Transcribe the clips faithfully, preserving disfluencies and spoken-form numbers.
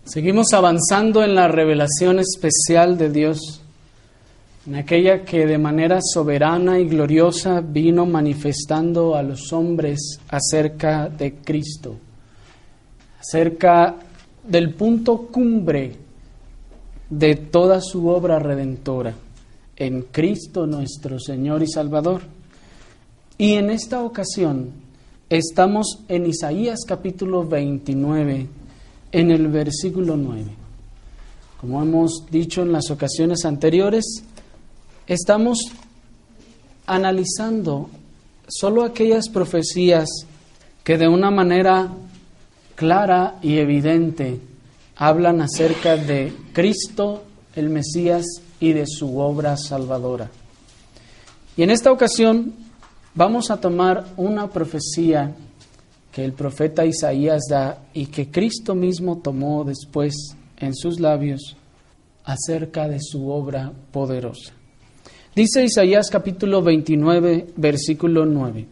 Seguimos avanzando en la revelación especial de Dios, en aquella que de manera soberana y gloriosa vino manifestando a los hombres acerca de Cristo, acerca del punto cumbre de toda su obra redentora, en Cristo nuestro Señor y Salvador. Y en esta ocasión estamos en Isaías capítulo veintinueve, en el versículo nueve. Como hemos dicho en las ocasiones anteriores, estamos analizando solo aquellas profecías que de una manera clara y evidente hablan acerca de Cristo, el Mesías, y de su obra salvadora. Y en esta ocasión vamos a tomar una profecía que el profeta Isaías da y que Cristo mismo tomó después en sus labios acerca de su obra poderosa. Dice Isaías capítulo veintinueve, versículo nueve.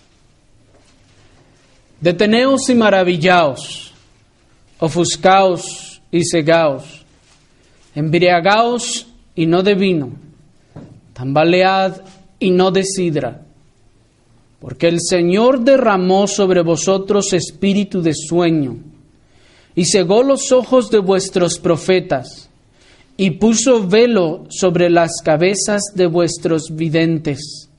Deteneos y maravillaos, ofuscaos y cegaos, embriagaos y no de vino, tambalead y no de sidra, porque el Señor derramó sobre vosotros espíritu de sueño, y cegó los ojos de vuestros profetas, y puso velo sobre las cabezas de vuestros videntes.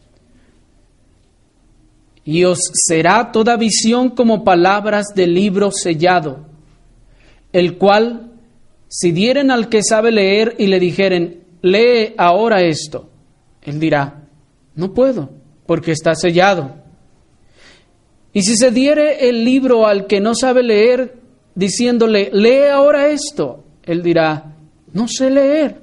Y os será toda visión como palabras de libro sellado, el cual, si dieren al que sabe leer y le dijeren, lee ahora esto, él dirá, no puedo, porque está sellado. Y si se diere el libro al que no sabe leer, diciéndole, lee ahora esto, él dirá, no sé leer.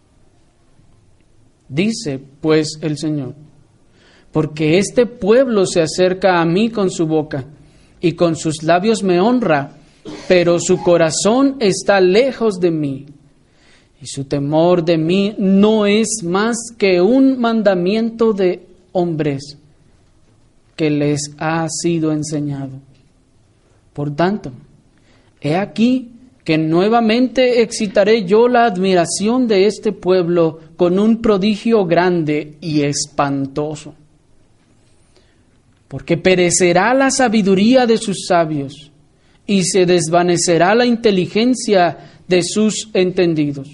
Dice pues el Señor, porque este pueblo se acerca a mí con su boca, y con sus labios me honra, pero su corazón está lejos de mí, y su temor de mí no es más que un mandamiento de hombres que les ha sido enseñado. Por tanto, he aquí que nuevamente excitaré yo la admiración de este pueblo con un prodigio grande y espantoso. Porque perecerá la sabiduría de sus sabios y se desvanecerá la inteligencia de sus entendidos.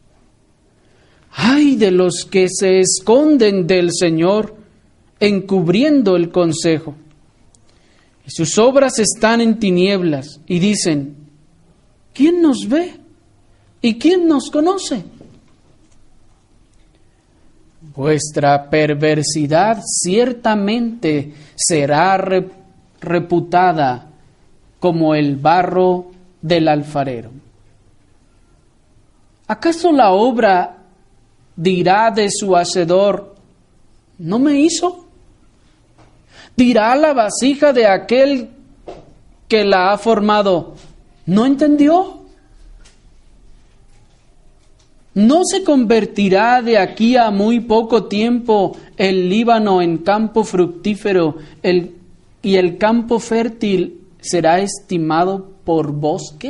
¡Ay de los que se esconden del Señor, encubriendo el consejo! Y sus obras están en tinieblas, y dicen, ¿quién nos ve? ¿Y quién nos conoce? Vuestra perversidad ciertamente será re- reputada como el barro del alfarero. ¿Acaso la obra dirá de su hacedor, ¿no me hizo? ¿Dirá la vasija de aquel que la ha formado, ¿no entendió? ¿No se convertirá de aquí a muy poco tiempo el Líbano en campo fructífero el, y el campo fértil será estimado por bosque?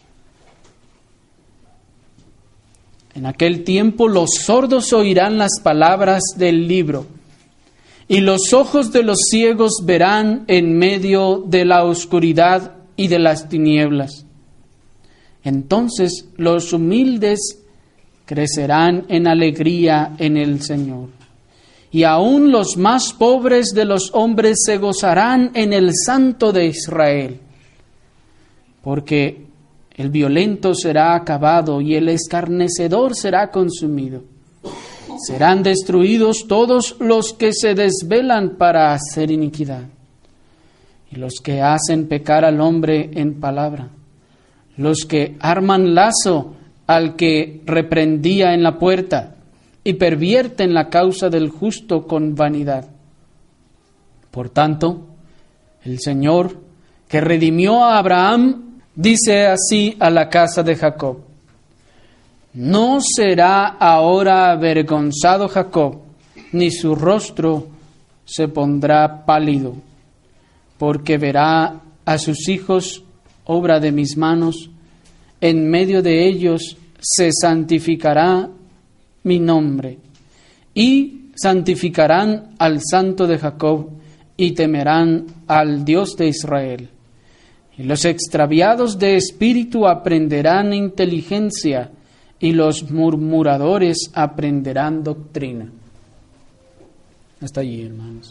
En aquel tiempo los sordos oirán las palabras del libro, y los ojos de los ciegos verán en medio de la oscuridad y de las tinieblas. Entonces los humildes crecerán en alegría en el Señor, y aún los más pobres de los hombres se gozarán en el Santo de Israel, porque el violento será acabado y el escarnecedor será consumido. Serán destruidos todos los que se desvelan para hacer iniquidad, y los que hacen pecar al hombre en palabra, los que arman lazo al que reprendía en la puerta, y pervierten la causa del justo con vanidad. Por tanto, el Señor, que redimió a Abraham, dice así a la casa de Jacob, no será ahora avergonzado Jacob, ni su rostro se pondrá pálido, porque verá a sus hijos, obra de mis manos, en medio de ellos se santificará mi nombre, y santificarán al Santo de Jacob, y temerán al Dios de Israel. Y los extraviados de espíritu aprenderán inteligencia, y los murmuradores aprenderán doctrina. Hasta allí, hermanos.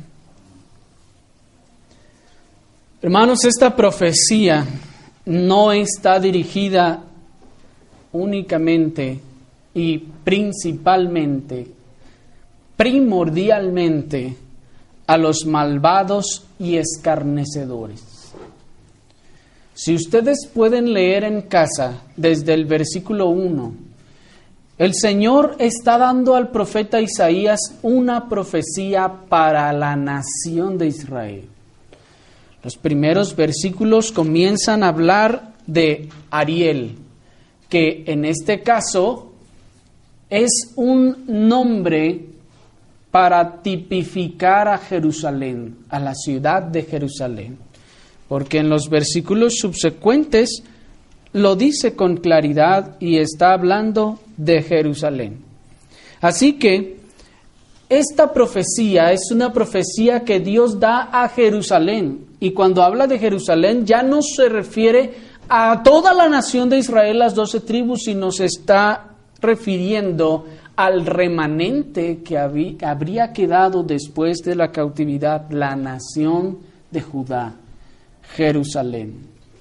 Hermanos, esta profecía no está dirigida únicamente y principalmente, primordialmente, a los malvados y escarnecedores. Si ustedes pueden leer en casa desde el versículo uno, el Señor está dando al profeta Isaías una profecía para la nación de Israel. Los primeros versículos comienzan a hablar de Ariel, que en este caso es un nombre para tipificar a Jerusalén, a la ciudad de Jerusalén, porque en los versículos subsecuentes lo dice con claridad y está hablando de Jerusalén. Así que esta profecía es una profecía que Dios da a Jerusalén, y cuando habla de Jerusalén ya no se refiere a toda la nación de Israel, las doce tribus, sino se está refiriendo al remanente que habría quedado después de la cautividad, la nación de Judá, Jerusalén.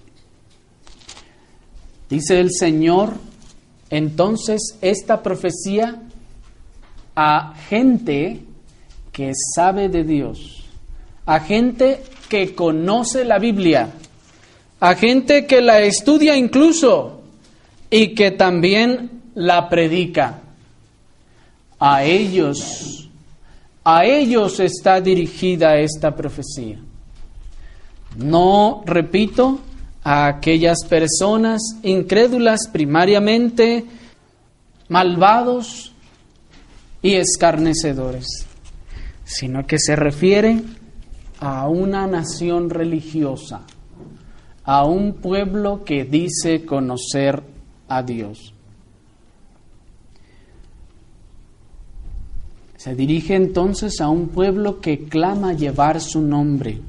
Dice el Señor, entonces, esta profecía a gente que sabe de Dios, a gente que conoce la Biblia, a gente que la estudia incluso y que también la predica. A ellos, a ellos está dirigida esta profecía. No, repito, a aquellas personas incrédulas, primariamente malvados y escarnecedores, sino que se refiere a una nación religiosa, a un pueblo que dice conocer a Dios. Se dirige entonces a un pueblo que clama llevar su nombre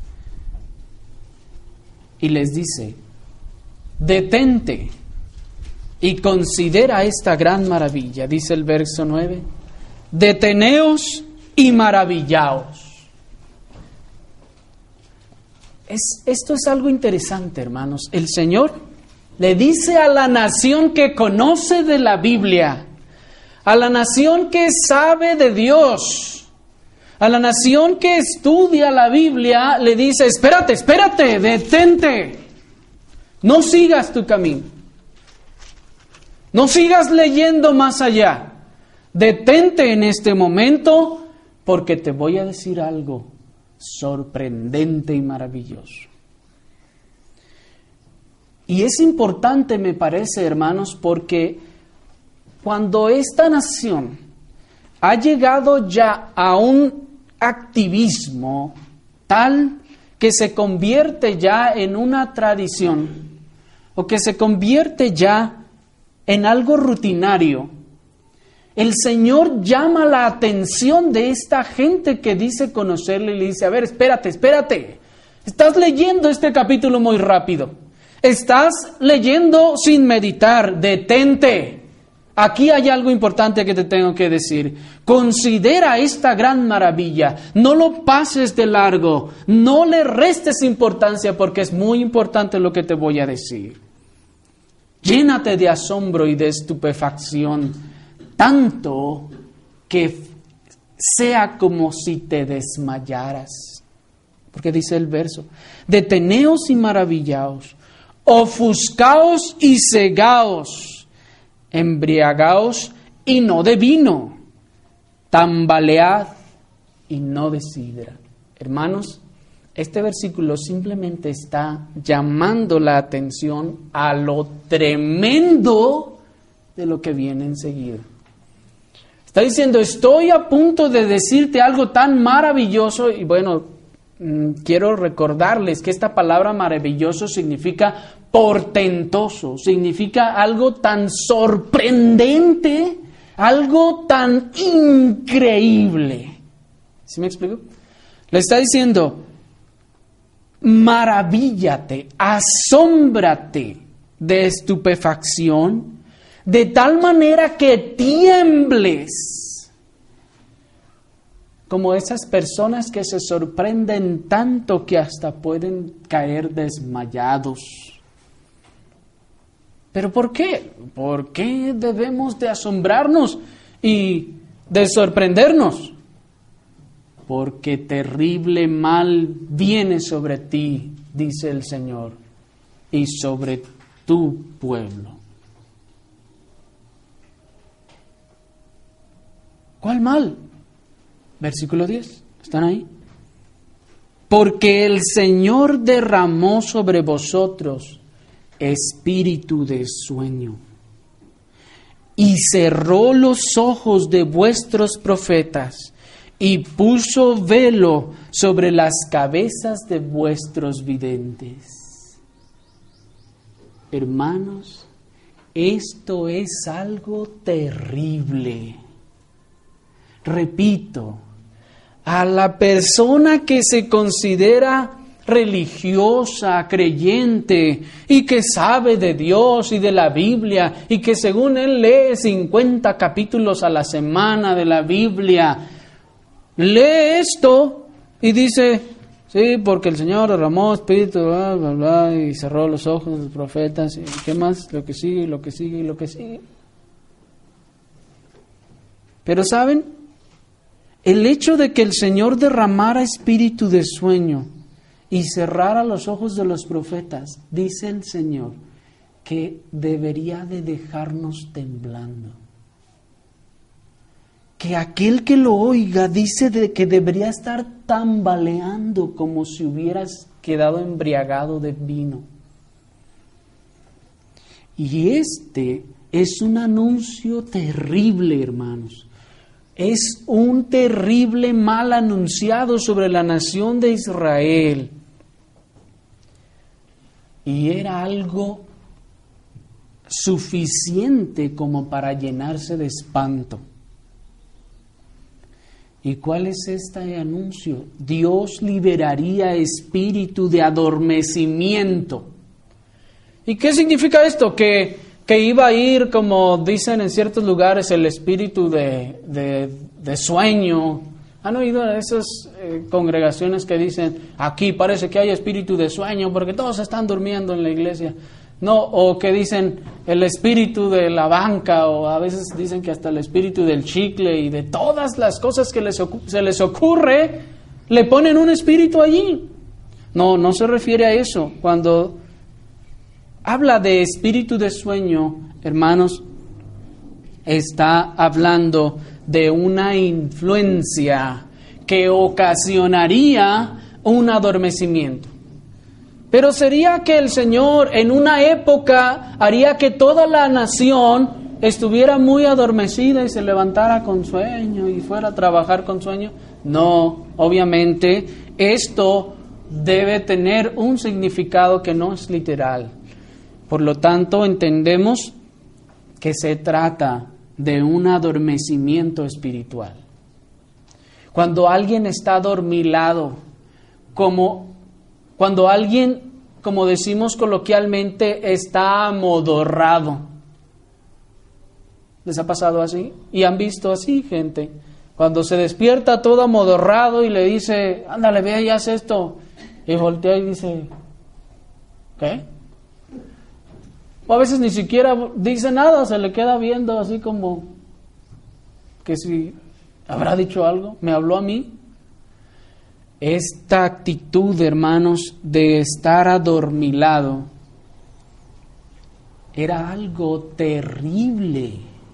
y les dice: detente y considera esta gran maravilla. Dice el verso nueve: deteneos y maravillaos. Es, esto es algo interesante, hermanos. El Señor le dice a la nación que conoce de la Biblia, a la nación que sabe de Dios, a la nación que estudia la Biblia, le dice: espérate, espérate, detente, no sigas tu camino, no sigas leyendo más allá, detente en este momento, porque te voy a decir algo sorprendente y maravilloso. Y es importante, me parece, hermanos, porque cuando esta nación ha llegado ya a un activismo tal que se convierte ya en una tradición, o que se convierte ya en algo rutinario, el Señor llama la atención de esta gente que dice conocerle y le dice: a ver, espérate, espérate, estás leyendo este capítulo muy rápido, estás leyendo sin meditar, detente. Aquí hay algo importante que te tengo que decir. Considera esta gran maravilla, no lo pases de largo, no le restes importancia, porque es muy importante lo que te voy a decir. Llénate de asombro y de estupefacción, tanto que sea como si te desmayaras. Porque dice el verso: deteneos y maravillaos, ofuscaos y cegaos, embriagaos y no de vino, tambalead y no de sidra. Hermanos, este versículo simplemente está llamando la atención a lo tremendo de lo que viene enseguida. Está diciendo: estoy a punto de decirte algo tan maravilloso, y bueno, quiero recordarles que esta palabra maravilloso significa portentoso, significa algo tan sorprendente, algo tan increíble. ¿Sí me explico? Le está diciendo, maravíllate, asómbrate de estupefacción, de tal manera que tiembles, como esas personas que se sorprenden tanto que hasta pueden caer desmayados. ¿Pero por qué? ¿Por qué debemos de asombrarnos y de sorprendernos? Porque terrible mal viene sobre ti, dice el Señor, y sobre tu pueblo. ¿Cuál mal? Versículo diez, ¿están ahí? Porque el Señor derramó sobre vosotros espíritu de sueño y cerró los ojos de vuestros profetas y puso velo sobre las cabezas de vuestros videntes. Hermanos, esto es algo terrible. Repito, a la persona que se considera religiosa, creyente, y que sabe de Dios y de la Biblia, y que según él lee cincuenta capítulos a la semana de la Biblia, lee esto y dice, sí, porque el Señor derramó espíritu, bla, bla, bla, y cerró los ojos de los profetas, y qué más, lo que sigue, lo que sigue, lo que sigue. Pero ¿saben? El hecho de que el Señor derramara espíritu de sueño y cerrara los ojos de los profetas, dice el Señor, que debería de dejarnos temblando. Que aquel que lo oiga dice de que debería estar tambaleando como si hubieras quedado embriagado de vino. Y este es un anuncio terrible, hermanos. Es un terrible mal anunciado sobre la nación de Israel. Y era algo suficiente como para llenarse de espanto. ¿Y cuál es este anuncio? Dios liberaría espíritu de adormecimiento. ¿Y qué significa esto? Que que iba a ir, como dicen en ciertos lugares, el espíritu de, de, de sueño. ¿Han oído de esas eh, congregaciones que dicen, aquí parece que hay espíritu de sueño porque todos están durmiendo en la iglesia? No, o que dicen el espíritu de la banca, o a veces dicen que hasta el espíritu del chicle, y de todas las cosas que les ocu- se les ocurre, le ponen un espíritu allí. No, no se refiere a eso. Cuando habla de espíritu de sueño, hermanos, está hablando de una influencia que ocasionaría un adormecimiento. Pero sería que el Señor en una época haría que toda la nación estuviera muy adormecida y se levantara con sueño y fuera a trabajar con sueño. No, obviamente esto debe tener un significado que no es literal. Por lo tanto, entendemos que se trata de un adormecimiento espiritual. Cuando alguien está adormilado, como cuando alguien, como decimos coloquialmente, está amodorrado. ¿Les ha pasado así? ¿Y han visto así gente? Cuando se despierta todo amodorrado y le dice, ándale, ve y haz esto. Y voltea y dice, ¿qué? O a veces ni siquiera dice nada, se le queda viendo así como que si habrá dicho algo, me habló a mí. Esta actitud, hermanos, de estar adormilado era algo terrible.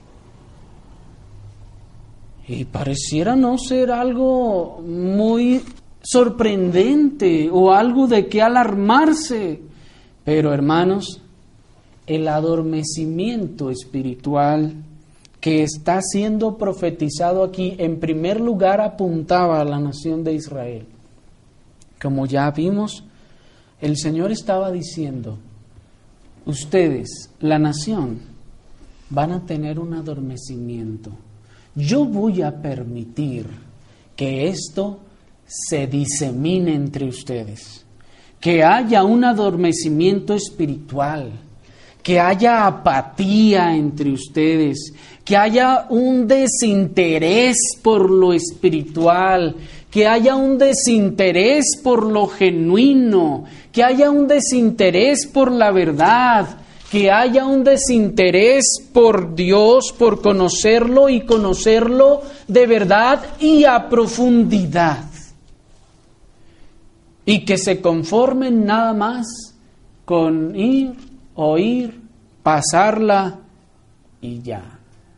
Y pareciera no ser algo muy sorprendente o algo de que alarmarse. Pero, hermanos, el adormecimiento espiritual que está siendo profetizado aquí, en primer lugar apuntaba a la nación de Israel. Como ya vimos, el Señor estaba diciendo, ustedes, la nación, van a tener un adormecimiento. Yo voy a permitir que esto se disemine entre ustedes, que haya un adormecimiento espiritual, que haya apatía entre ustedes, que haya un desinterés por lo espiritual, que haya un desinterés por lo genuino, que haya un desinterés por la verdad, que haya un desinterés por Dios, por conocerlo y conocerlo de verdad y a profundidad. Y que se conformen nada más con ir, oír, pasarla y ya.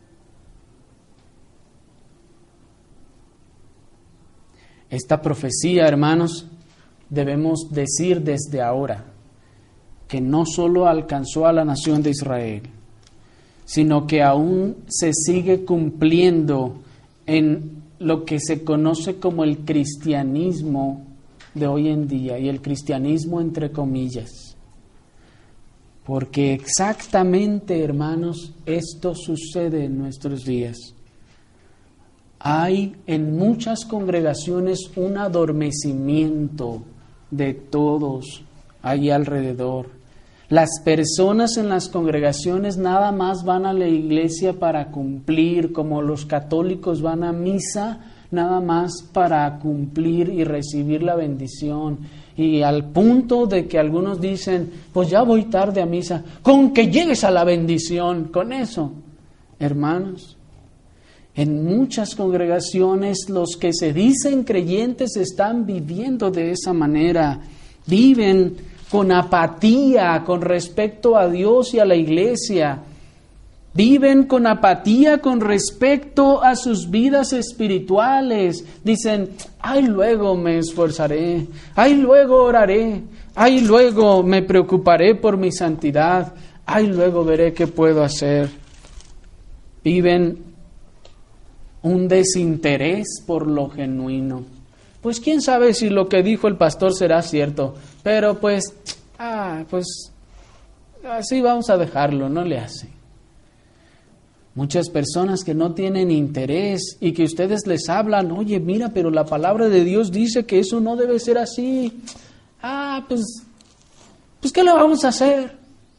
Esta profecía, hermanos, debemos decir desde ahora que no solo alcanzó a la nación de Israel, sino que aún se sigue cumpliendo en lo que se conoce como el cristianismo de hoy en día, y el cristianismo entre comillas. Porque exactamente, hermanos, esto sucede en nuestros días. Hay en muchas congregaciones un adormecimiento de todos ahí alrededor. Las personas en las congregaciones nada más van a la iglesia para cumplir, como los católicos van a misa, nada más para cumplir y recibir la bendición. Y al punto de que algunos dicen, pues ya voy tarde a misa, con que llegues a la bendición, con eso. Hermanos, en muchas congregaciones los que se dicen creyentes están viviendo de esa manera, viven con apatía con respecto a Dios y a la iglesia. Viven con apatía con respecto a sus vidas espirituales. Dicen, ay, luego me esforzaré, ay, luego oraré, ay, luego me preocuparé por mi santidad, ay, luego veré qué puedo hacer. Viven un desinterés por lo genuino. Pues quién sabe si lo que dijo el pastor será cierto, pero pues, ah, pues así vamos a dejarlo, no le hace. Muchas personas que no tienen interés y que ustedes les hablan, oye, mira, pero la palabra de Dios dice que eso no debe ser así. Ah, pues, pues, ¿qué le vamos a hacer?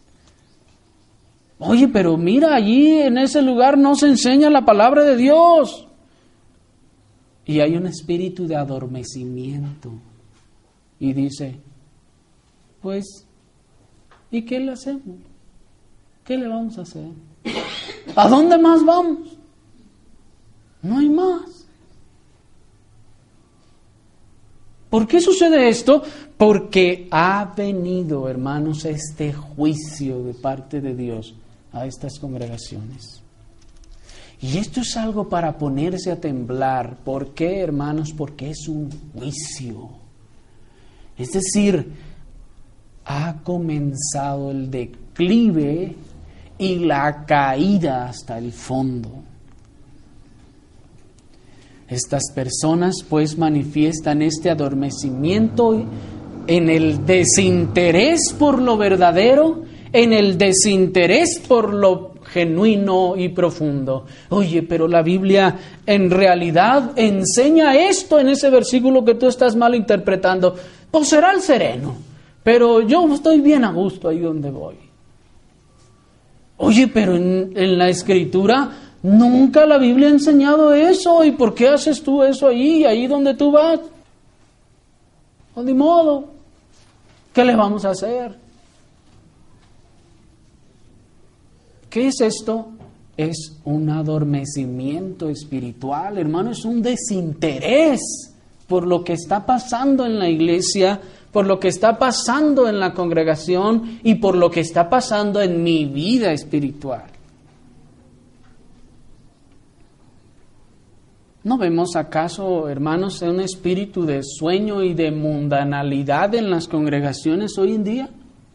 Oye, pero mira, allí en ese lugar no se enseña la palabra de Dios. Y hay un espíritu de adormecimiento. Y dice, pues, ¿y qué le hacemos? ¿Qué le vamos a hacer? ¿A dónde más vamos? No hay más. ¿Por qué sucede esto? Porque ha venido, hermanos, este juicio de parte de Dios a estas congregaciones. Y esto es algo para ponerse a temblar. ¿Por qué, hermanos? Porque es un juicio. Es decir, ha comenzado el declive y la caída hasta el fondo. Estas personas pues manifiestan este adormecimiento en el desinterés por lo verdadero, en el desinterés por lo genuino y profundo. Oye, pero la Biblia en realidad enseña esto en ese versículo que tú estás mal interpretando. Pues será el sereno, pero yo estoy bien a gusto ahí donde voy. Oye, pero en, en la Escritura nunca la Biblia ha enseñado eso. ¿Y por qué haces tú eso ahí, ahí donde tú vas? Pues, de modo, ¿qué le vamos a hacer? ¿Qué es esto? Es un adormecimiento espiritual, hermano, es un desinterés por lo que está pasando en la iglesia, por lo que está pasando en la congregación y por lo que está pasando en mi vida espiritual. ¿No vemos acaso, hermanos, un espíritu de sueño y de mundanalidad en las congregaciones hoy en día?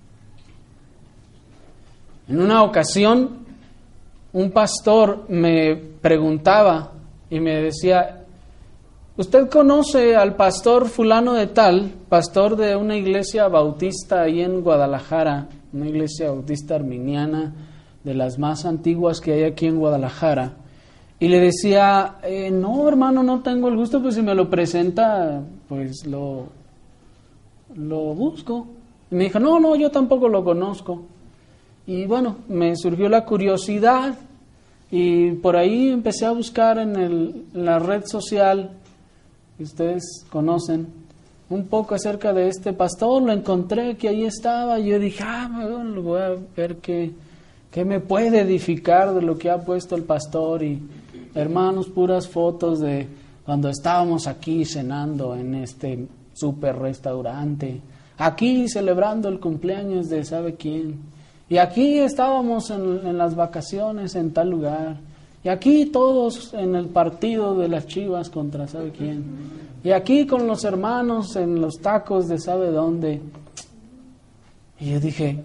En una ocasión, un pastor me preguntaba y me decía, usted conoce al pastor fulano de tal, pastor de una iglesia bautista ahí en Guadalajara, una iglesia bautista arminiana, de las más antiguas que hay aquí en Guadalajara. Y le decía, eh, no hermano, no tengo el gusto, pues si me lo presenta, pues lo, lo busco. Y me dijo, no, no, yo tampoco lo conozco. Y bueno, me surgió la curiosidad y por ahí empecé a buscar en, el, en la red social que ustedes conocen un poco acerca de este pastor. Lo encontré que ahí estaba y yo dije, ah, bueno, lo voy a ver qué, qué me puede edificar de lo que ha puesto el pastor. Y hermanos, puras fotos de cuando estábamos aquí cenando en este super restaurante, aquí celebrando el cumpleaños de sabe quién. Y aquí estábamos en, en las vacaciones en tal lugar. Y aquí todos en el partido de las Chivas contra sabe quién. Y aquí con los hermanos en los tacos de sabe dónde. Y yo dije,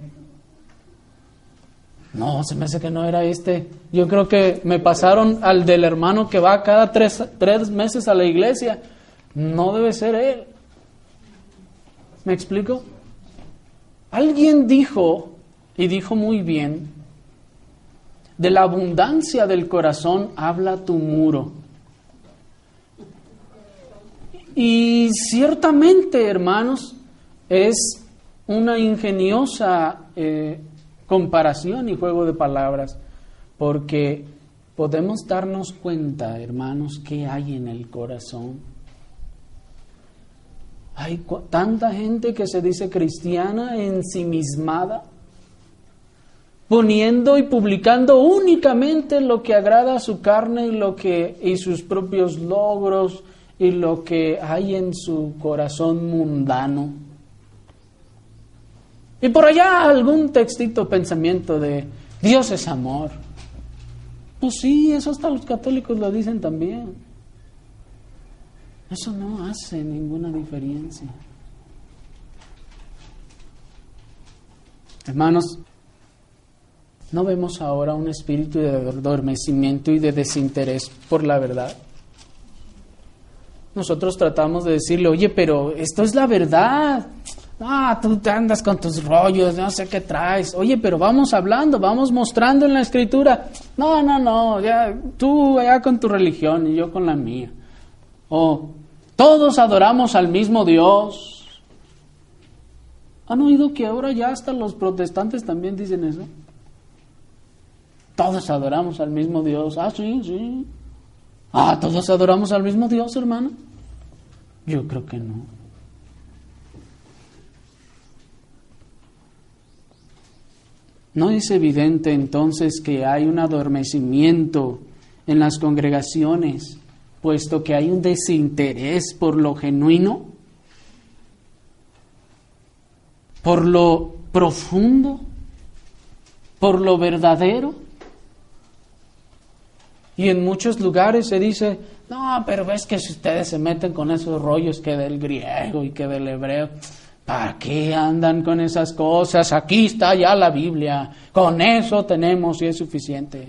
no, se me hace que no era este. Yo creo que me pasaron al del hermano que va cada tres, tres meses a la iglesia. No debe ser él. ¿Me explico? Alguien dijo... Y dijo muy bien, de la abundancia del corazón habla tu muro. Y ciertamente, hermanos, es una ingeniosa eh, comparación y juego de palabras, porque podemos darnos cuenta, hermanos, qué hay en el corazón. Hay cu- tanta gente que se dice cristiana ensimismada, poniendo y publicando únicamente lo que agrada a su carne y lo que y sus propios logros y lo que hay en su corazón mundano. Y por allá algún textito, pensamiento de Dios es amor. Pues sí, eso hasta los católicos lo dicen también. Eso no hace ninguna diferencia. Hermanos, ¿no vemos ahora un espíritu de adormecimiento y de desinterés por la verdad? Nosotros tratamos de decirle, oye, pero esto es la verdad. Ah, tú te andas con tus rollos, no sé qué traes. Oye, pero vamos hablando, vamos mostrando en la Escritura. No, no, no, ya tú allá con tu religión y yo con la mía. O todos adoramos al mismo Dios. ¿Han oído que ahora ya hasta los protestantes también dicen eso? Todos adoramos al mismo Dios. Ah, sí, sí. Ah, todos adoramos al mismo Dios, hermano. Yo creo que no. ¿No es evidente entonces que hay un adormecimiento en las congregaciones, puesto que hay un desinterés por lo genuino, por lo profundo, por lo verdadero? Y en muchos lugares se dice, no, pero ves que si ustedes se meten con esos rollos que del griego y que del hebreo, ¿para qué andan con esas cosas? Aquí está ya la Biblia, con eso tenemos y es suficiente.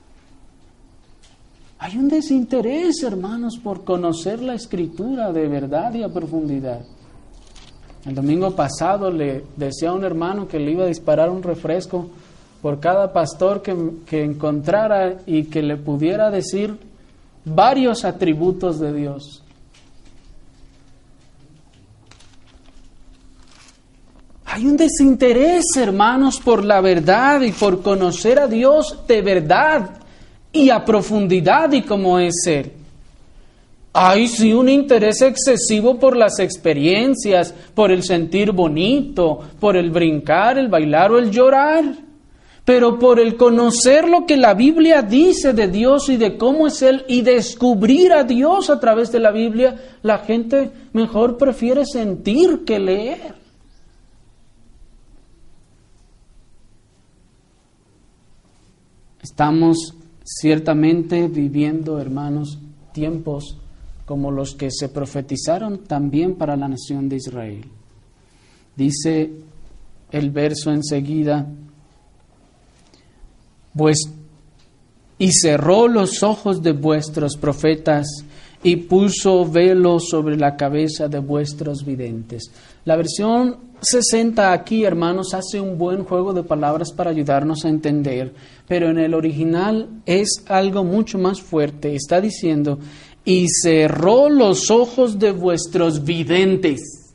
Hay un desinterés, hermanos, por conocer la Escritura de verdad y a profundidad. El domingo pasado le decía a un hermano que le iba a disparar un refresco por cada pastor que, que encontrara y que le pudiera decir varios atributos de Dios. Hay un desinterés, hermanos, por la verdad y por conocer a Dios de verdad y a profundidad y como es Él. Hay sí un interés excesivo por las experiencias, por el sentir bonito, por el brincar, el bailar o el llorar. Pero por el conocer lo que la Biblia dice de Dios y de cómo es Él y descubrir a Dios a través de la Biblia, la gente mejor prefiere sentir que leer. Estamos ciertamente viviendo, hermanos, tiempos como los que se profetizaron también para la nación de Israel. Dice el verso enseguida, pues, y cerró los ojos de vuestros profetas, y puso velo sobre la cabeza de vuestros videntes. La versión sesenta aquí, hermanos, hace un buen juego de palabras para ayudarnos a entender, pero en el original es algo mucho más fuerte. Está diciendo, y cerró los ojos de vuestros videntes.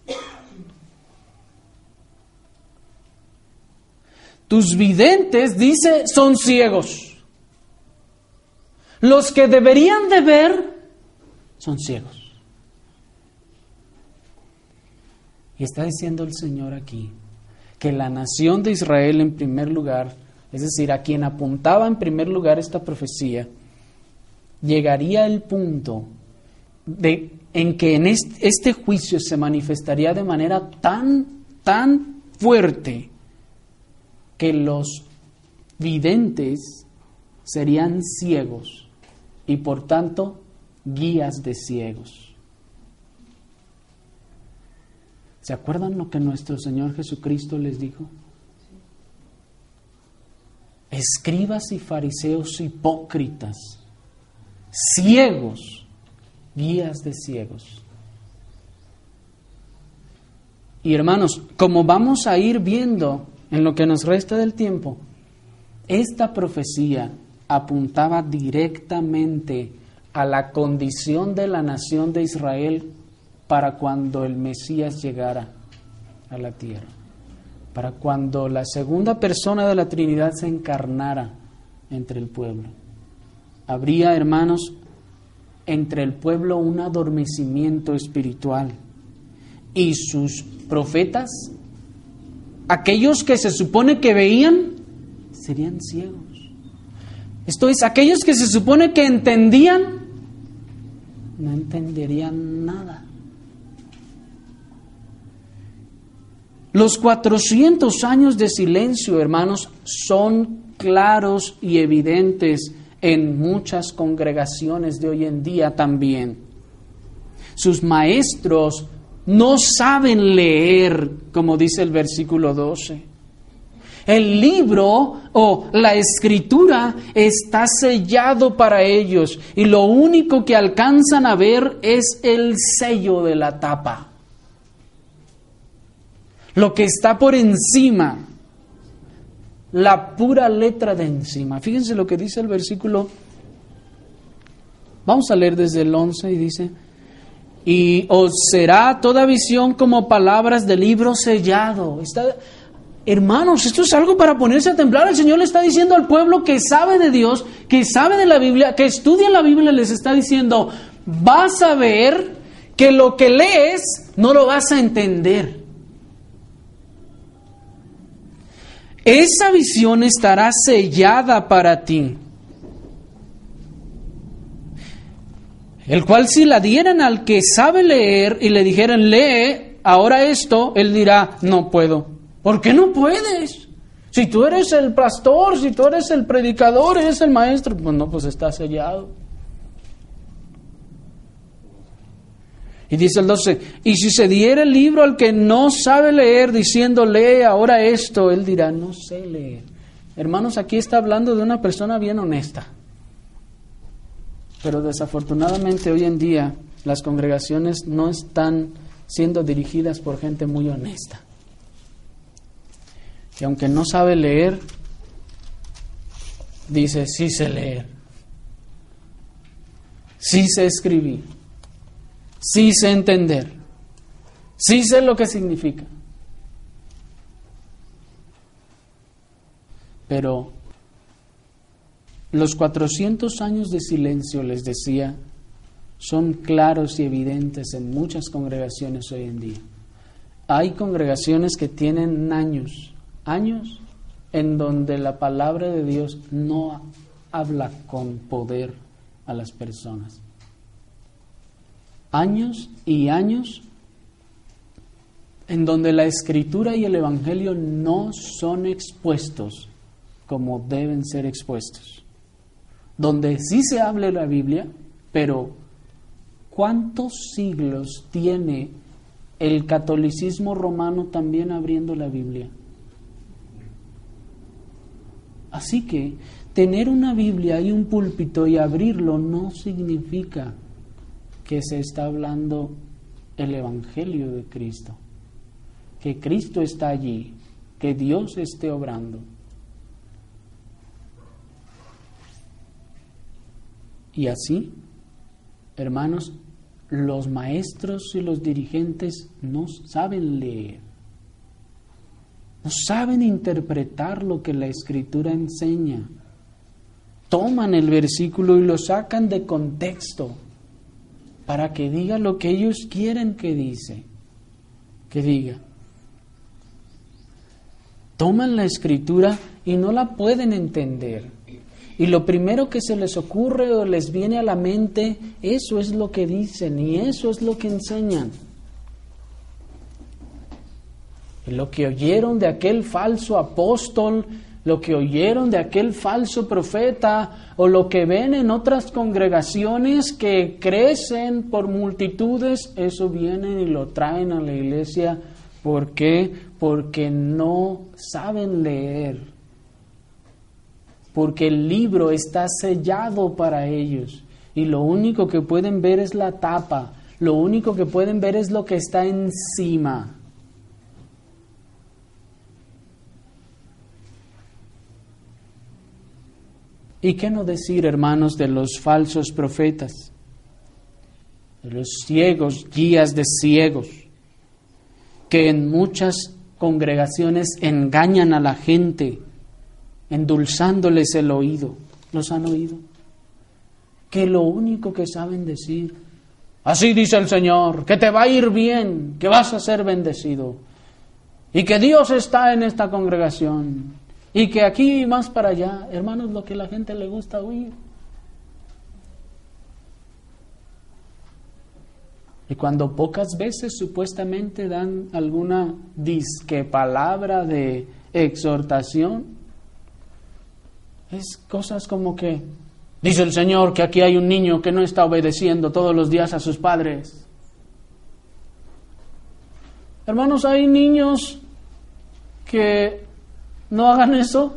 Tus videntes, dice, son ciegos. Los que deberían de ver son ciegos. Y está diciendo el Señor aquí que la nación de Israel en primer lugar, es decir, a quien apuntaba en primer lugar esta profecía, llegaría el punto de, en que en este, este juicio se manifestaría de manera tan, tan fuerte que los videntes serían ciegos y por tanto guías de ciegos. ¿Se acuerdan lo que nuestro Señor Jesucristo les dijo? Escribas y fariseos hipócritas, ciegos, guías de ciegos. Y hermanos, como vamos a ir viendo en lo que nos resta del tiempo, esta profecía apuntaba directamente a la condición de la nación de Israel para cuando el Mesías llegara a la tierra, para cuando la segunda persona de la Trinidad se encarnara entre el pueblo. Habría, hermanos, entre el pueblo un adormecimiento espiritual y sus profetas, aquellos que se supone que veían, serían ciegos. Esto es, aquellos que se supone que entendían, no entenderían nada. Los cuatrocientos años de silencio, hermanos, son claros y evidentes en muchas congregaciones de hoy en día también. Sus maestros no saben leer, como dice el versículo doce. El libro o la escritura está sellado para ellos y lo único que alcanzan a ver es el sello de la tapa. Lo que está por encima, la pura letra de encima. Fíjense lo que dice el versículo. Vamos a leer desde el once y dice: y os será toda visión como palabras de libro sellado. Está, hermanos, esto es algo para ponerse a temblar. El Señor le está diciendo al pueblo que sabe de Dios, que sabe de la Biblia, que estudia la Biblia, les está diciendo: vas a ver que lo que lees no lo vas a entender. Esa visión estará sellada para ti, el cual si la dieran al que sabe leer y le dijeran: lee ahora esto, él dirá: no puedo. ¿Por qué no puedes? Si tú eres el pastor, si tú eres el predicador, eres el maestro, pues no, pues está sellado. Y dice el doce: y si se diera el libro al que no sabe leer, diciendo: lee ahora esto, él dirá: no sé leer. Hermanos, aquí está hablando de una persona bien honesta. Pero desafortunadamente hoy en día las congregaciones no están siendo dirigidas por gente muy honesta. Y aunque no sabe leer, dice: sí sé leer, sí sé escribir, sí sé entender, sí sé lo que significa. Pero los cuatrocientos años de silencio, les decía, son claros y evidentes en muchas congregaciones hoy en día. Hay congregaciones que tienen años, años en donde la palabra de Dios no habla con poder a las personas. Años y años en donde la Escritura y el Evangelio no son expuestos como deben ser expuestos. Donde sí se habla la Biblia, pero ¿cuántos siglos tiene el catolicismo romano también abriendo la Biblia? Así que tener una Biblia y un púlpito y abrirlo no significa que se está hablando el Evangelio de Cristo, que Cristo está allí, que Dios esté obrando. Y así, hermanos, los maestros y los dirigentes no saben leer, no saben interpretar lo que la Escritura enseña. Toman el versículo y lo sacan de contexto para que diga lo que ellos quieren que dice, que diga. Toman la Escritura y no la pueden entender. Y lo primero que se les ocurre o les viene a la mente, eso es lo que dicen y eso es lo que enseñan. Y lo que oyeron de aquel falso apóstol, lo que oyeron de aquel falso profeta, o lo que ven en otras congregaciones que crecen por multitudes, eso vienen y lo traen a la iglesia. ¿Por qué? Porque no saben leer. Porque el libro está sellado para ellos y lo único que pueden ver es la tapa, lo único que pueden ver es lo que está encima. ¿Y qué no decir, hermanos, de los falsos profetas, de los ciegos, guías de ciegos, que en muchas congregaciones engañan a la gente, endulzándoles el oído? ¿Los han oído? Que lo único que saben decir, así dice el Señor, que te va a ir bien, que vas a ser bendecido, y que Dios está en esta congregación, y que aquí y más para allá. Hermanos, lo que a la gente le gusta oír. Y cuando pocas veces supuestamente dan alguna disque palabra de exhortación, es cosas como que, dice el Señor que aquí hay un niño que no está obedeciendo todos los días a sus padres. Hermanos, hay niños que no hagan eso.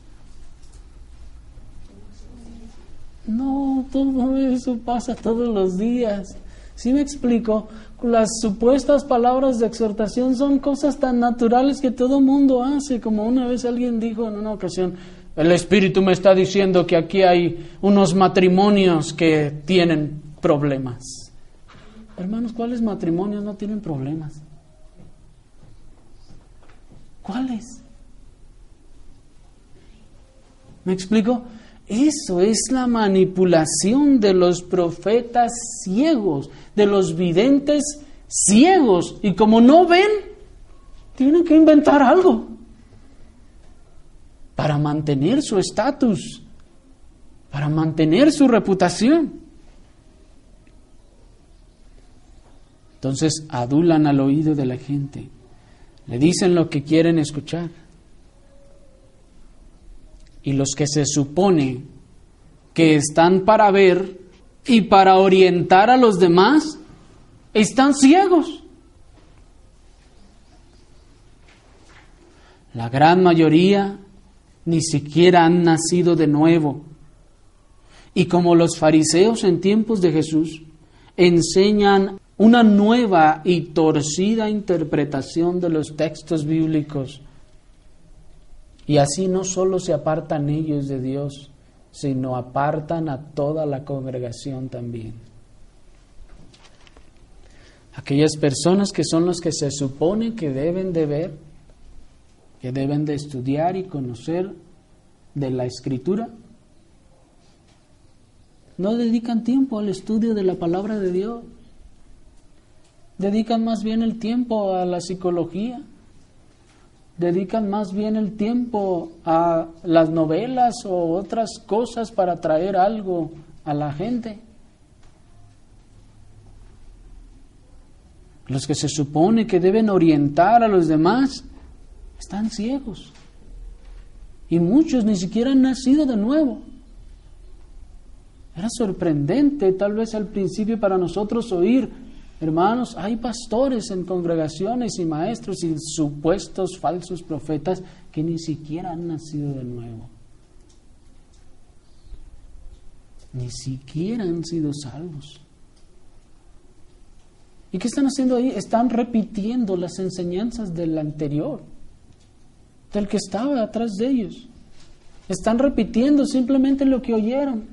No, todo eso pasa todos los días. ¿Sí me explico? Las supuestas palabras de exhortación son cosas tan naturales que todo mundo hace, como una vez alguien dijo en una ocasión, el Espíritu me está diciendo que aquí hay unos matrimonios que tienen problemas. Hermanos, ¿cuáles matrimonios no tienen problemas? ¿Cuáles? ¿Me explico? Eso es la manipulación de los profetas ciegos, de los videntes ciegos. Y como no ven, tienen que inventar algo para mantener su estatus, para mantener su reputación. Entonces adulan al oído de la gente, le dicen lo que quieren escuchar. Y los que se supone que están para ver y para orientar a los demás, están ciegos. La gran mayoría ni siquiera han nacido de nuevo. Y como los fariseos en tiempos de Jesús, enseñan una nueva y torcida interpretación de los textos bíblicos. Y así no solo se apartan ellos de Dios, sino apartan a toda la congregación también. Aquellas personas que son los que se supone que deben de ver, que deben de estudiar y conocer de la Escritura, no dedican tiempo al estudio de la palabra de Dios. Dedican más bien el tiempo a la psicología. Dedican más bien el tiempo a las novelas o otras cosas para traer algo a la gente. Los que se supone que deben orientar a los demás están ciegos. Y muchos ni siquiera han nacido de nuevo. Era sorprendente tal vez al principio para nosotros oír, hermanos, hay pastores en congregaciones y maestros y supuestos falsos profetas que ni siquiera han nacido de nuevo. Ni siquiera han sido salvos. ¿Y qué están haciendo ahí? Están repitiendo las enseñanzas del anterior, del que estaba atrás de ellos. Están repitiendo simplemente lo que oyeron.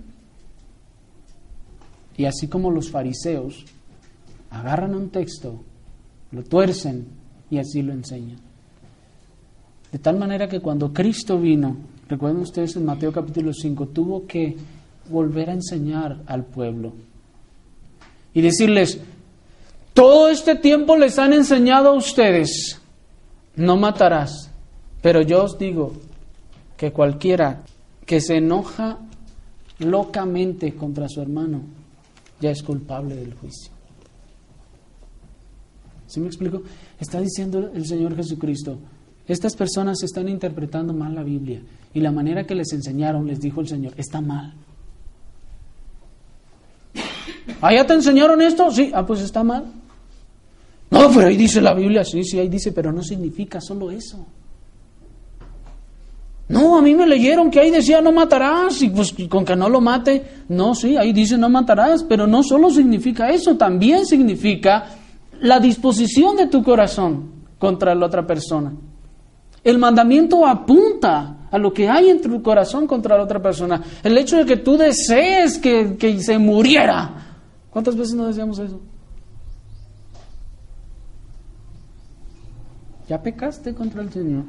Y así como los fariseos agarran un texto, lo tuercen y así lo enseñan. De tal manera que cuando Cristo vino, recuerden ustedes en Mateo capítulo cinco, tuvo que volver a enseñar al pueblo y decirles: todo este tiempo les han enseñado a ustedes, no matarás, pero yo os digo que cualquiera que se enoja locamente contra su hermano ya es culpable del juicio. ¿Sí me explico? Está diciendo el Señor Jesucristo: estas personas están interpretando mal la Biblia y la manera que les enseñaron, les dijo el Señor, está mal. ¿Ah, ya te enseñaron esto? Sí, ah, pues está mal. No, pero ahí dice la Biblia, sí, sí, ahí dice, pero no significa solo eso. No, a mí me leyeron que ahí decía no matarás, y pues con que no lo mate, no, sí, ahí dice no matarás, pero no solo significa eso, también significa la disposición de tu corazón contra la otra persona. El mandamiento apunta a lo que hay en tu corazón contra la otra persona. El hecho de que tú desees que, que se muriera. ¿Cuántas veces no deseamos eso? Ya pecaste contra el Señor.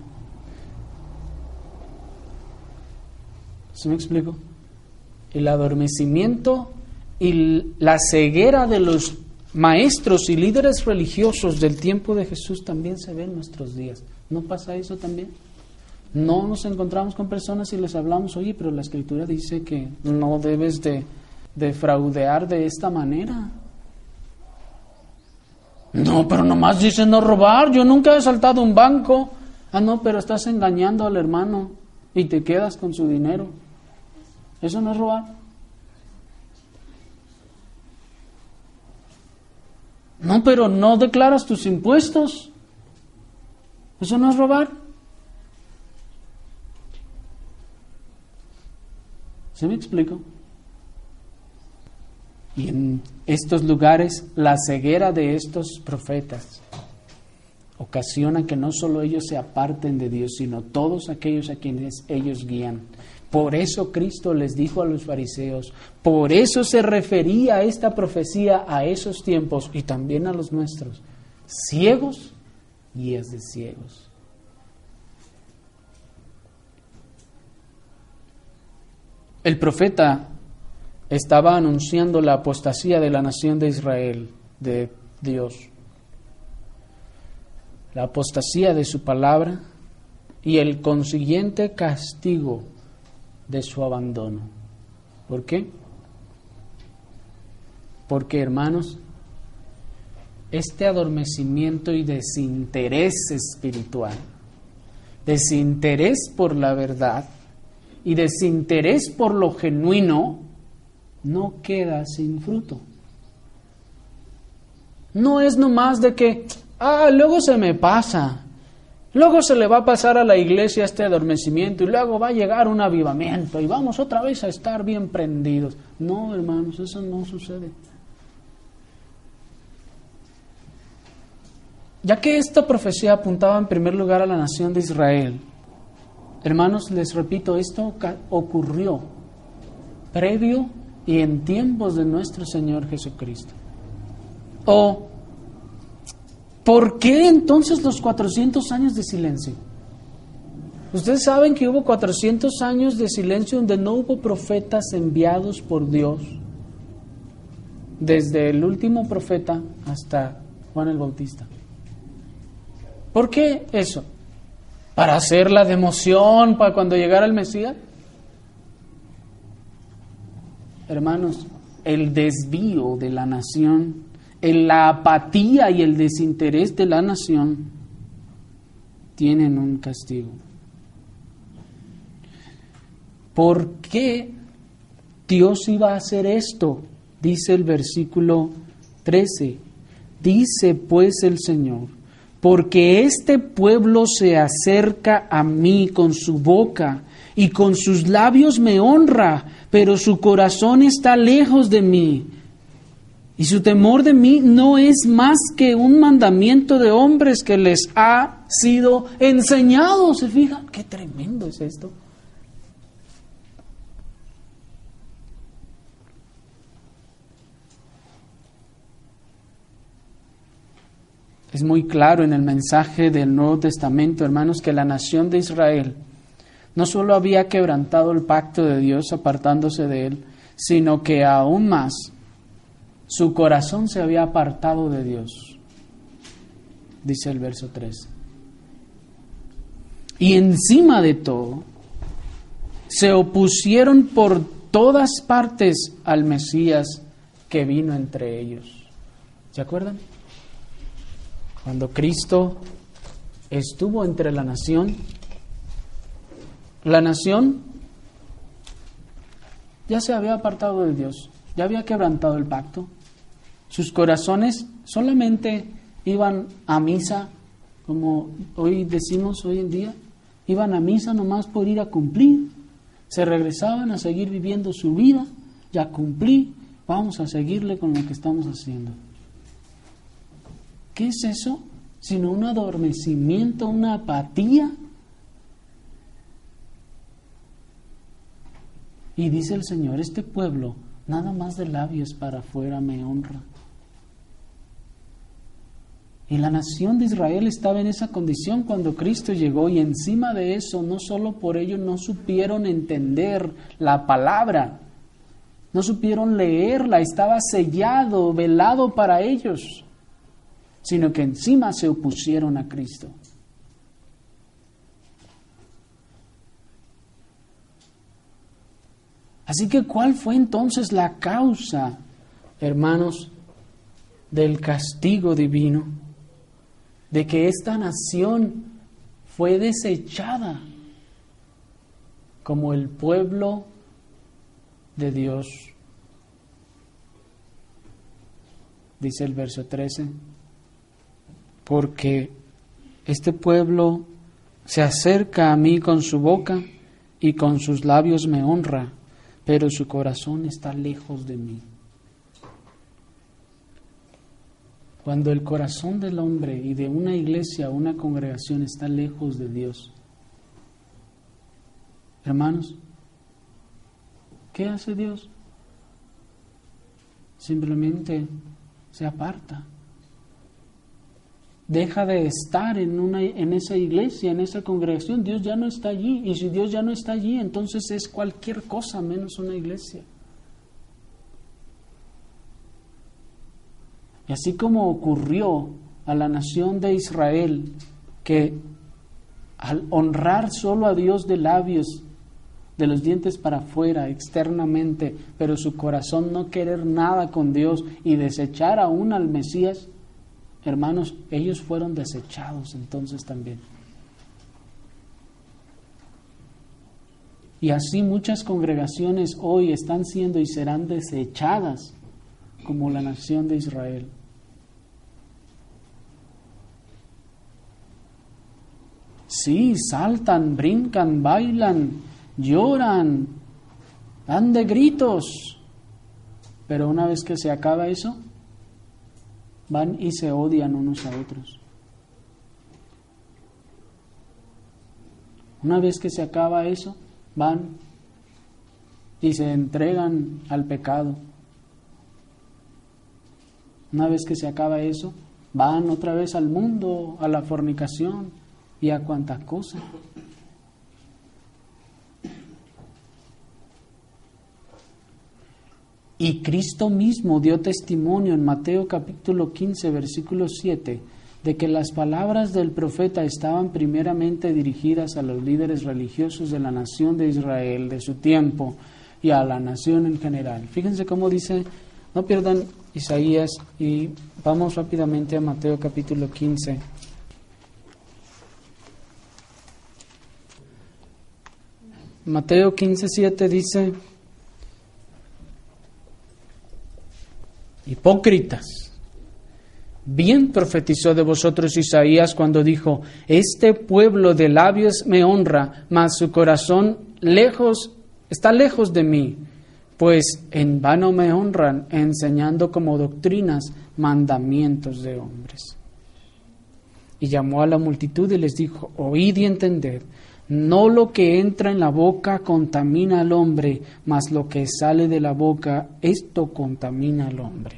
¿Sí me explico? El adormecimiento y la ceguera de los maestros y líderes religiosos del tiempo de Jesús también se ve en nuestros días. ¿No pasa eso también? No nos encontramos con personas y les hablamos: oye, pero la Escritura dice que no debes de, de fraudear de esta manera. No, pero nomás dice no robar, yo nunca he asaltado un banco. Ah, no, pero estás engañando al hermano y te quedas con su dinero. ¿Eso no es robar? No, pero no declaras tus impuestos. ¿Eso no es robar? ¿Sí me explico? Y en estos lugares, la ceguera de estos profetas ocasiona que no solo ellos se aparten de Dios, sino todos aquellos a quienes ellos guían. Por eso Cristo les dijo a los fariseos, por eso se refería a esta profecía a esos tiempos y también a los nuestros: ciegos, guías de ciegos. El profeta estaba anunciando la apostasía de la nación de Israel, de Dios, la apostasía de su palabra y el consiguiente castigo de su abandono. ¿Por qué? Porque, hermanos, este adormecimiento y desinterés espiritual, desinterés por la verdad y desinterés por lo genuino, no queda sin fruto. No es nomás de que, ah, luego se me pasa, luego se le va a pasar a la iglesia este adormecimiento y luego va a llegar un avivamiento y vamos otra vez a estar bien prendidos. No, hermanos, eso no sucede. Ya que esta profecía apuntaba en primer lugar a la nación de Israel, hermanos, les repito, esto ocurrió previo y en tiempos de nuestro Señor Jesucristo. ¿O por qué entonces los cuatrocientos años de silencio? Ustedes saben que hubo cuatrocientos años de silencio donde no hubo profetas enviados por Dios, desde el último profeta hasta Juan el Bautista. ¿Por qué eso? ¿Para hacer la democión para cuando llegara el Mesías? Hermanos, el desvío de la nación, la apatía y el desinterés de la nación tienen un castigo. ¿Por qué Dios iba a hacer esto? Dice el versículo trece. Dice pues el Señor: porque este pueblo se acerca a mí con su boca y con sus labios me honra, pero su corazón está lejos de mí. Y su temor de mí no es más que un mandamiento de hombres que les ha sido enseñado. ¿Se fijan? Qué tremendo es esto. Es muy claro en el mensaje del Nuevo Testamento, hermanos, que la nación de Israel no solo había quebrantado el pacto de Dios apartándose de él, sino que aún más su corazón se había apartado de Dios, dice el verso trece. Y encima de todo, se opusieron por todas partes al Mesías que vino entre ellos. ¿Se acuerdan? Cuando Cristo estuvo entre la nación, la nación ya se había apartado de Dios, ya había quebrantado el pacto. Sus corazones solamente iban a misa, como hoy decimos hoy en día, iban a misa nomás por ir a cumplir. Se regresaban a seguir viviendo su vida, ya cumplí, vamos a seguirle con lo que estamos haciendo. ¿Qué es eso? Sino un adormecimiento, una apatía. Y dice el Señor, este pueblo, nada más de labios para afuera me honra. Y la nación de Israel estaba en esa condición cuando Cristo llegó, y encima de eso, no solo por ello no supieron entender la palabra, no supieron leerla, estaba sellado, velado para ellos, sino que encima se opusieron a Cristo. Así que, ¿cuál fue entonces la causa, hermanos, del castigo divino? De que esta nación fue desechada como el pueblo de Dios. Dice el verso trece, porque este pueblo se acerca a mí con su boca y con sus labios me honra, pero su corazón está lejos de mí. Cuando el corazón del hombre y de una iglesia, una congregación está lejos de Dios, hermanos, ¿qué hace Dios? Simplemente se aparta. Deja de estar en, una, en esa iglesia, en esa congregación. Dios ya no está allí. Y si Dios ya no está allí, entonces es cualquier cosa menos una iglesia. Y así como ocurrió a la nación de Israel, que al honrar solo a Dios de labios, de los dientes para afuera, externamente, pero su corazón no querer nada con Dios y desechar aún al Mesías, hermanos, ellos fueron desechados entonces también. Y así muchas congregaciones hoy están siendo y serán desechadas como la nación de Israel. Sí, saltan, brincan, bailan, lloran, dan de gritos, pero una vez que se acaba eso, van y se odian unos a otros. Una vez que se acaba eso, van y se entregan al pecado. Una vez que se acaba eso, van otra vez al mundo, a la fornicación y a cuantas cosas. Y Cristo mismo dio testimonio en Mateo capítulo quince, versículo siete, de que las palabras del profeta estaban primeramente dirigidas a los líderes religiosos de la nación de Israel, de su tiempo, y a la nación en general. Fíjense cómo dice, no pierdan Isaías, y vamos rápidamente a Mateo capítulo quince. Mateo quince, siete dice: hipócritas, bien profetizó de vosotros Isaías cuando dijo: este pueblo de labios me honra, mas su corazón lejos está lejos de mí, pues en vano me honran, enseñando como doctrinas mandamientos de hombres. Y llamó a la multitud y les dijo: oíd y entended, no lo que entra en la boca contamina al hombre, mas lo que sale de la boca, esto contamina al hombre.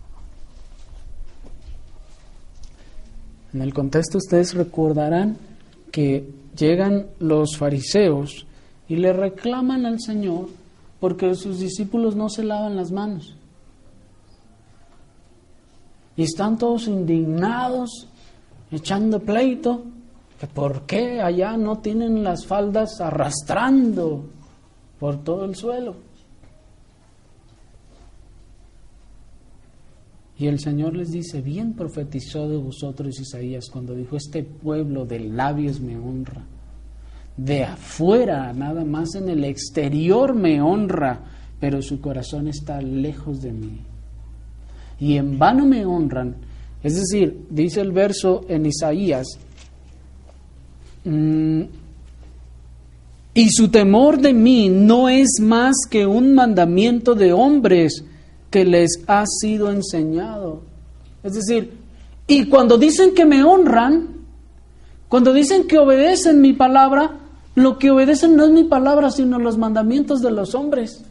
En el contexto ustedes recordarán que llegan los fariseos y le reclaman al Señor porque sus discípulos no se lavan las manos. Y están todos indignados, echando pleito, que por qué allá no tienen las faldas arrastrando por todo el suelo. Y el Señor les dice: bien profetizó de vosotros Isaías cuando dijo: este pueblo de labios me honra, de afuera nada más, en el exterior me honra, pero su corazón está lejos de mí. Y en vano me honran. Es decir, dice el verso en Isaías, mmm, y su temor de mí no es más que un mandamiento de hombres que les ha sido enseñado. Es decir, y cuando dicen que me honran, cuando dicen que obedecen mi palabra, lo que obedecen no es mi palabra, sino los mandamientos de los hombres.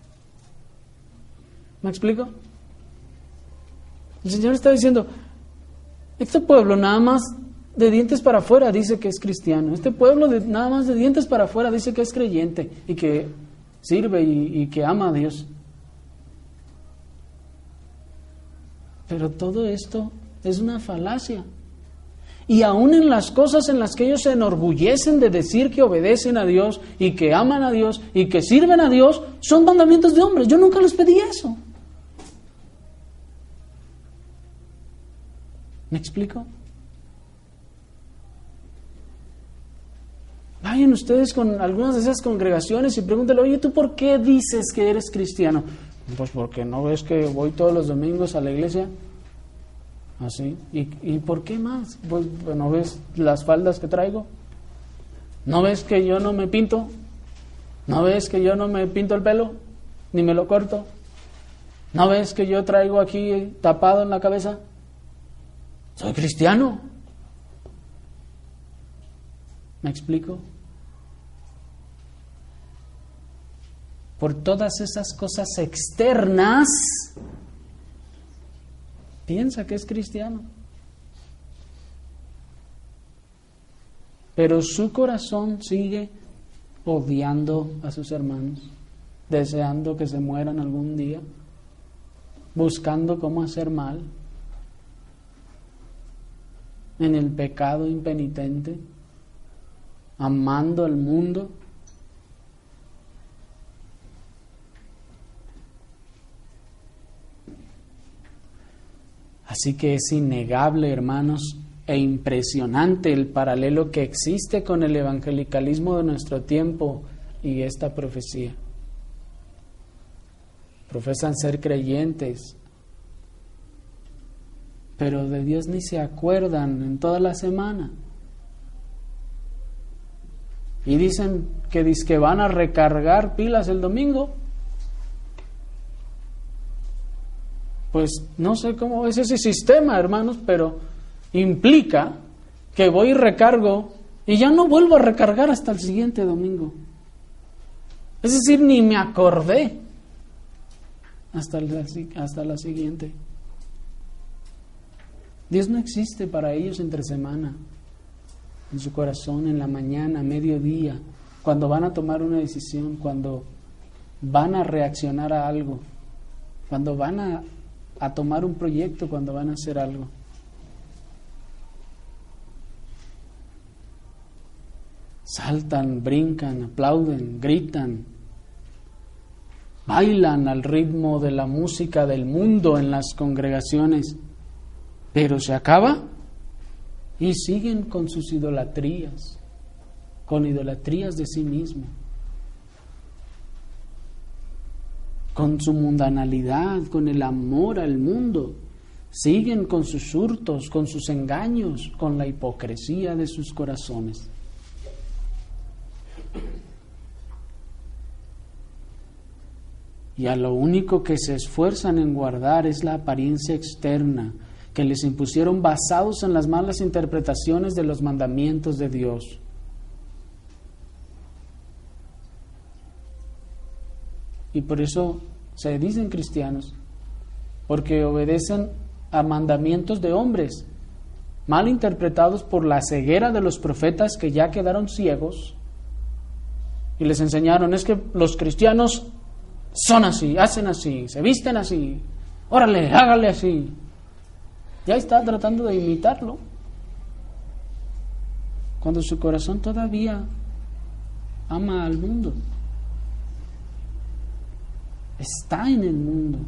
¿Me explico? El Señor está diciendo: este pueblo nada más de dientes para afuera dice que es cristiano. Este pueblo de, nada más de dientes para afuera dice que es creyente y que sirve y, y que ama a Dios. Pero todo esto es una falacia. Y aún en las cosas en las que ellos se enorgullecen de decir que obedecen a Dios y que aman a Dios y que sirven a Dios, son mandamientos de hombres. Yo nunca les pedí eso. ¿Me explico? Vayan ustedes con algunas de esas congregaciones y pregúntale: oye, ¿tú por qué dices que eres cristiano? Pues porque no ves que voy todos los domingos a la iglesia. Así. ¿Y, y por qué más? Pues ¿no ves las faldas que traigo? ¿No ves que yo no me pinto? ¿No ves que yo no me pinto el pelo? Ni me lo corto. ¿No ves que yo traigo aquí tapado en la cabeza? Soy cristiano. ¿Me explico? Por todas esas cosas externas, piensa que es cristiano. Pero su corazón sigue odiando a sus hermanos, deseando que se mueran algún día, buscando cómo hacer mal, en el pecado impenitente, amando al mundo. Así que es innegable, hermanos, e impresionante el paralelo que existe con el evangelicalismo de nuestro tiempo y esta profecía. Profesan ser creyentes, pero de Dios ni se acuerdan en toda la semana. Y dicen que dizque van a recargar pilas el domingo. Pues no sé cómo es ese sistema, hermanos, pero implica que voy y recargo y ya no vuelvo a recargar hasta el siguiente domingo. Es decir, ni me acordé hasta, el, hasta la siguiente. Dios no existe para ellos entre semana, en su corazón, en la mañana, a mediodía, cuando van a tomar una decisión, cuando van a reaccionar a algo, cuando van a a tomar un proyecto, cuando van a hacer algo. Saltan, brincan, aplauden, gritan, bailan al ritmo de la música del mundo en las congregaciones, pero se acaba y siguen con sus idolatrías, con idolatrías de sí mismos, con su mundanalidad, con el amor al mundo. Siguen con sus hurtos, con sus engaños, con la hipocresía de sus corazones. y a lo único que se esfuerzan en guardar es la apariencia externa que les impusieron basados en las malas interpretaciones de los mandamientos de Dios. Y por eso se dicen cristianos, porque obedecen a mandamientos de hombres, mal interpretados por la ceguera de los profetas que ya quedaron ciegos, y les enseñaron, es que los cristianos son así, hacen así, se visten así, órale, hágale así. Ya está tratando de imitarlo, cuando su corazón todavía ama al mundo. Está en el mundo.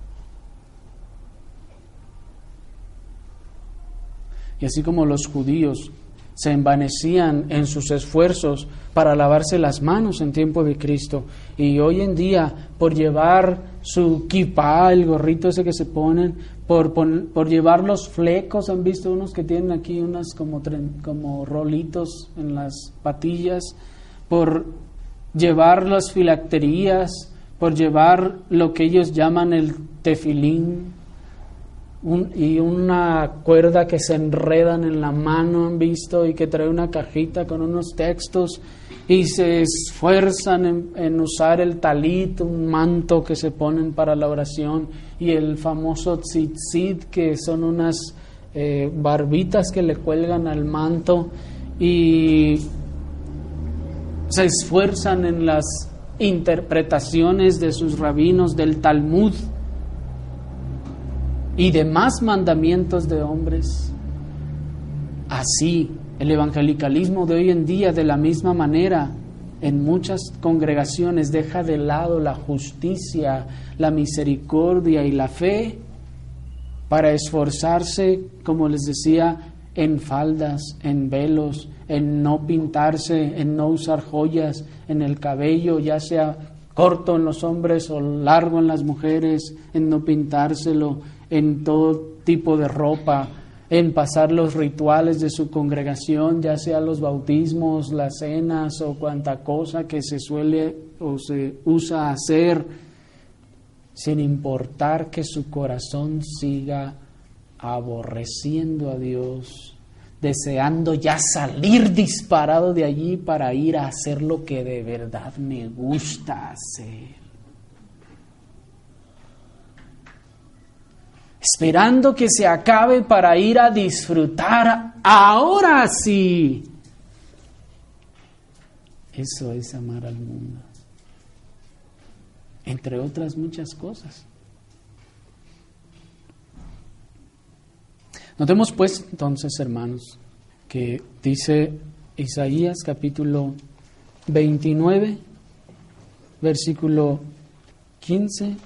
Y así como los judíos se envanecían en sus esfuerzos para lavarse las manos en tiempo de Cristo, y hoy en día por llevar su kipá, el gorrito ese que se ponen, por, por, por llevar los flecos, han visto unos que tienen aquí unas como, tren, como rolitos en las patillas, por llevar las filacterías, por llevar lo que ellos llaman el tefilín, un, y una cuerda que se enredan en la mano, han visto, y que trae una cajita con unos textos, y se esfuerzan en, en usar el talit, un manto que se ponen para la oración, y el famoso tzitzit, que son unas eh, barbitas que le cuelgan al manto, y se esfuerzan en las interpretaciones de sus rabinos del Talmud y demás mandamientos de hombres. Así, el evangelicalismo de hoy en día, de la misma manera, en muchas congregaciones deja de lado la justicia, la misericordia y la fe para esforzarse, como les decía, en faldas, en velos, en no pintarse, en no usar joyas en el cabello, ya sea corto en los hombres o largo en las mujeres, en no pintárselo, en todo tipo de ropa, en pasar los rituales de su congregación, ya sea los bautismos, las cenas o cuanta cosa que se suele o se usa hacer, sin importar que su corazón siga aborreciendo a Dios, deseando ya salir disparado de allí para ir a hacer lo que de verdad me gusta hacer, esperando que se acabe para ir a disfrutar ahora sí. Eso es amar al mundo, entre otras muchas cosas. Notemos pues entonces, hermanos, que dice Isaías capítulo veintinueve, versículo quince: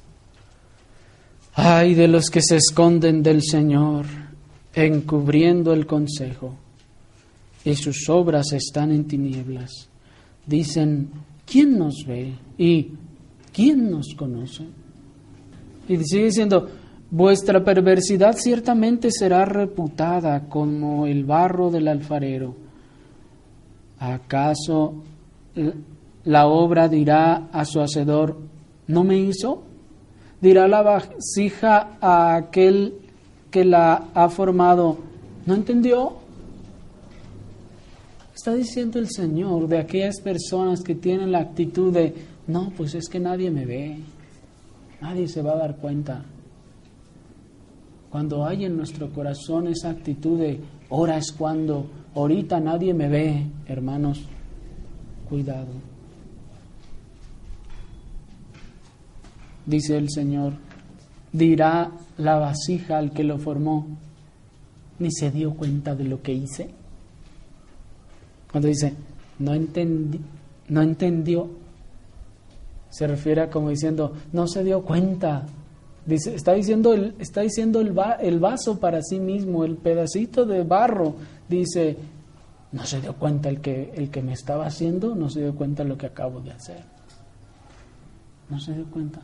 ay de los que se esconden del Señor, encubriendo el consejo, y sus obras están en tinieblas. Dicen, ¿quién nos ve? ¿Y quién nos conoce? Y sigue diciendo, vuestra perversidad ciertamente será reputada como el barro del alfarero. ¿Acaso la obra dirá a su hacedor, no me hizo? Dirá la vasija a aquel que la ha formado, ¿no entendió? Está diciendo el Señor de aquellas personas que tienen la actitud de, no, pues es que nadie me ve, nadie se va a dar cuenta. Cuando hay en nuestro corazón esa actitud de, ahora es cuando, ahorita nadie me ve, hermanos, cuidado. Dice el Señor, dirá la vasija al que lo formó, ni se dio cuenta de lo que hice. Cuando dice, no entendí, no entendió, se refiere a como diciendo, no se dio cuenta. Dice, está diciendo, el, está diciendo el, va, el vaso para sí mismo, el pedacito de barro, dice, no se dio cuenta el que, el que me estaba haciendo, no se dio cuenta de lo que acabo de hacer. No se dio cuenta.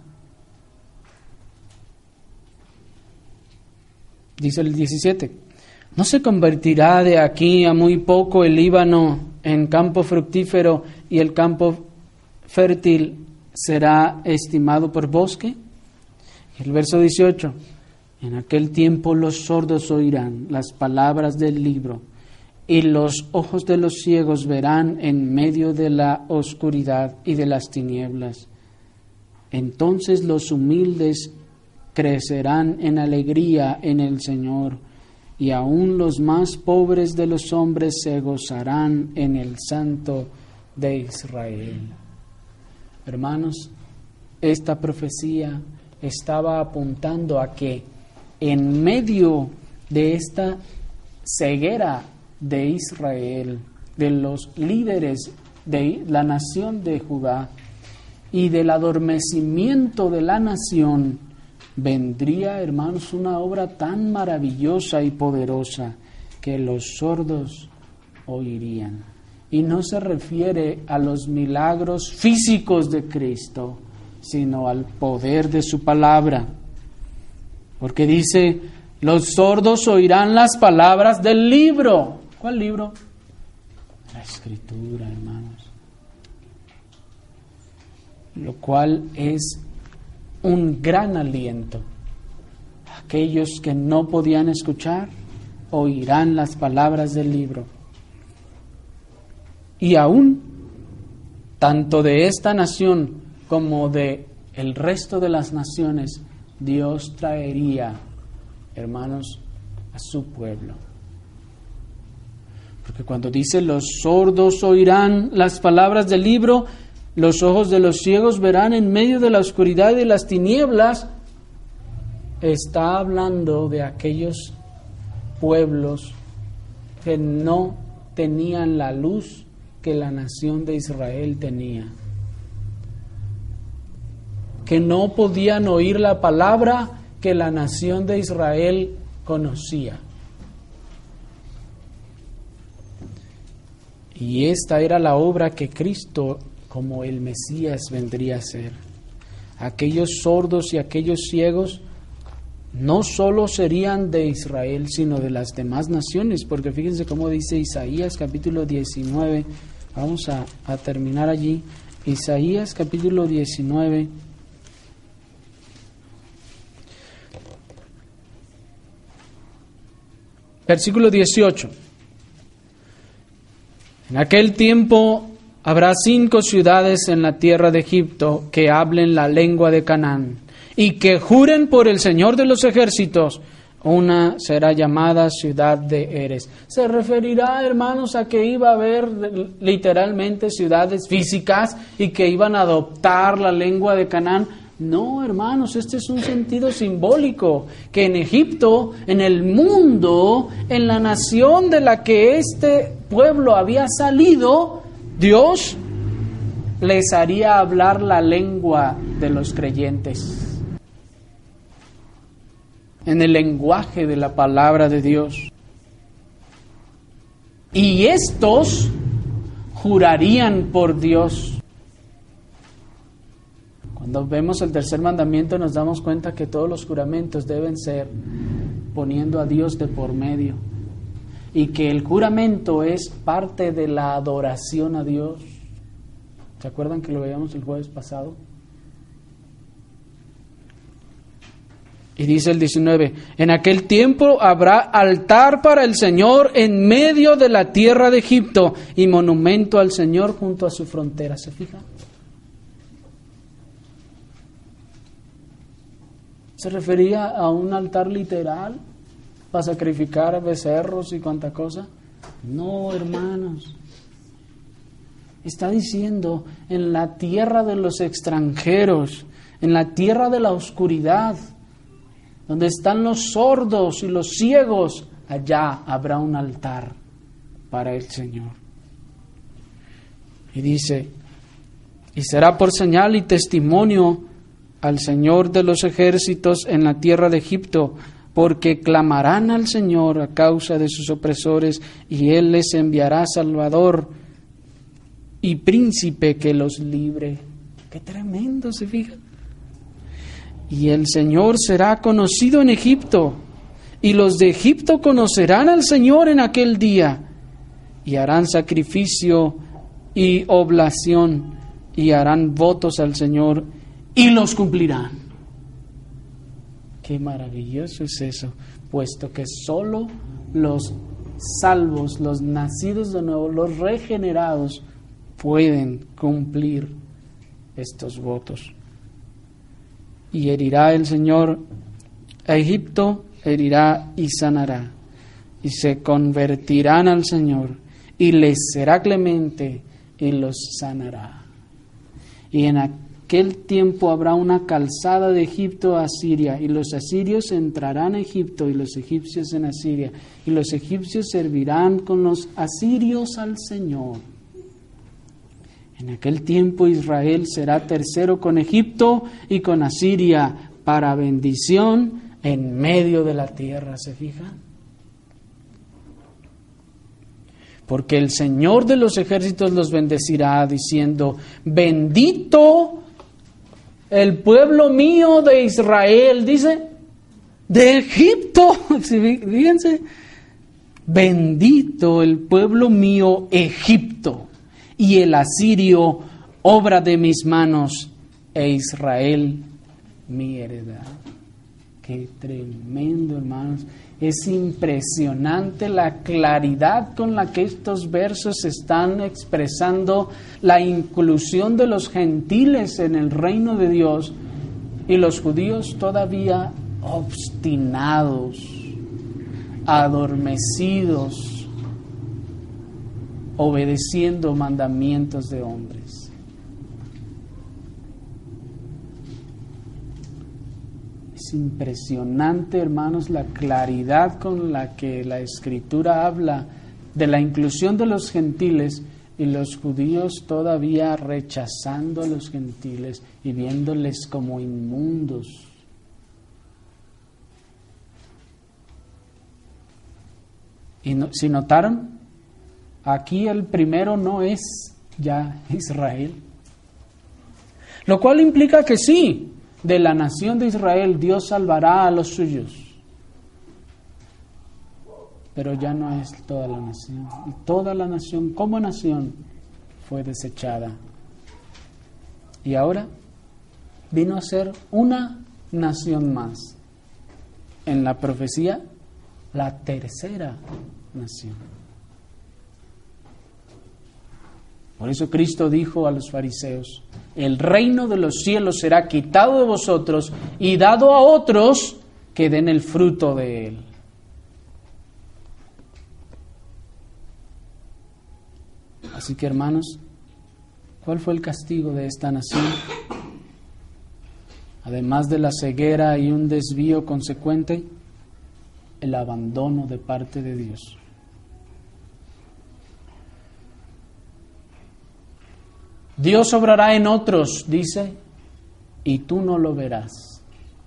Dice el diecisiete, ¿no se convertirá de aquí a muy poco el Líbano en campo fructífero y el campo fértil será estimado por bosque. El verso dieciocho, en aquel tiempo los sordos oirán las palabras del libro, y los ojos de los ciegos verán en medio de la oscuridad y de las tinieblas. Entonces los humildes crecerán en alegría en el Señor, y aun los más pobres de los hombres se gozarán en el Santo de Israel. Hermanos, esta profecía estaba apuntando a que en medio de esta ceguera de Israel, de los líderes de la nación de Judá y del adormecimiento de la nación, vendría, hermanos, una obra tan maravillosa y poderosa que los sordos oirían. Y no se refiere a los milagros físicos de Cristo, sino al poder de su palabra. Porque dice, los sordos oirán las palabras del libro. ¿Cuál libro? La Escritura, hermanos. Lo cual es un gran aliento. Aquellos que no podían escuchar, oirán las palabras del libro. Y aún, tanto de esta nación como de el resto de las naciones, Dios traería, hermanos, a su pueblo. Porque cuando dice los sordos oirán las palabras del libro, los ojos de los ciegos verán en medio de la oscuridad y de las tinieblas, está hablando de aquellos pueblos que no tenían la luz que la nación de Israel tenía, que no podían oír la palabra que la nación de Israel conocía. Y esta era la obra que Cristo, como el Mesías, vendría a hacer. Aquellos sordos y aquellos ciegos no solo serían de Israel, sino de las demás naciones, porque fíjense cómo dice Isaías capítulo diecinueve, vamos a, a terminar allí, Isaías capítulo diecinueve, versículo dieciocho. En aquel tiempo habrá cinco ciudades en la tierra de Egipto que hablen la lengua de Canaán y que juren por el Señor de los ejércitos. Una será llamada ciudad de Eres. Se referirá, hermanos, a que iba a haber literalmente ciudades físicas y que iban a adoptar la lengua de Canaán. No, hermanos, este es un sentido simbólico, que en Egipto, en el mundo, en la nación de la que este pueblo había salido, Dios les haría hablar la lengua de los creyentes, en el lenguaje de la palabra de Dios. Y estos jurarían por Dios. Cuando vemos el tercer mandamiento nos damos cuenta que todos los juramentos deben ser poniendo a Dios de por medio, y que el juramento es parte de la adoración a Dios. ¿Se acuerdan que lo veíamos el jueves pasado? Y dice el diecinueve, en aquel tiempo habrá altar para el Señor en medio de la tierra de Egipto y monumento al Señor junto a su frontera. ¿Se fijan? ¿Se refería a un altar literal para sacrificar becerros y cuanta cosa? No, hermanos. Está diciendo en la tierra de los extranjeros, en la tierra de la oscuridad, donde están los sordos y los ciegos, allá habrá un altar para el Señor. Y dice, y será por señal y testimonio al Señor de los ejércitos en la tierra de Egipto, porque clamarán al Señor a causa de sus opresores, y Él les enviará Salvador y príncipe que los libre. ¡Qué tremendo! ¿Se fijan? Y el Señor será conocido en Egipto, y los de Egipto conocerán al Señor en aquel día, y harán sacrificio y oblación, y harán votos al Señor y los cumplirán. Qué maravilloso es eso, puesto que solo los salvos, los nacidos de nuevo, los regenerados, pueden cumplir estos votos. Y herirá el Señor a Egipto, herirá y sanará, y se convertirán al Señor, y les será clemente, y los sanará. Y en aquel tiempo habrá una calzada de Egipto a Asiria, y los asirios entrarán a Egipto, y los egipcios en Asiria, y los egipcios servirán con los asirios al Señor. En aquel tiempo Israel será tercero con Egipto y con Asiria para bendición en medio de la tierra. ¿Se fijan? Porque el Señor de los ejércitos los bendecirá diciendo: bendito el pueblo mío de Israel, dice, de Egipto. Fíjense, bendito el pueblo mío Egipto, y el asirio, obra de mis manos, e Israel, mi heredad. Qué tremendo, hermanos. Es impresionante la claridad con la que estos versos están expresando la inclusión de los gentiles en el reino de Dios y los judíos todavía obstinados, adormecidos, obedeciendo mandamientos de hombres. Es impresionante, hermanos, la claridad con la que la Escritura habla de la inclusión de los gentiles y los judíos todavía rechazando a los gentiles y viéndoles como inmundos. ¿Y no, si notaron? Aquí el primero no es ya Israel. Lo cual implica que sí, de la nación de Israel Dios salvará a los suyos. Pero ya no es toda la nación. Y toda la nación como nación fue desechada. Y ahora vino a ser una nación más. En la profecía, la tercera nación. Por eso Cristo dijo a los fariseos: el reino de los cielos será quitado de vosotros y dado a otros que den el fruto de él. Así que, hermanos, ¿cuál fue el castigo de esta nación? Además de la ceguera y un desvío consecuente, el abandono de parte de Dios. Dios obrará en otros, dice, y tú no lo verás.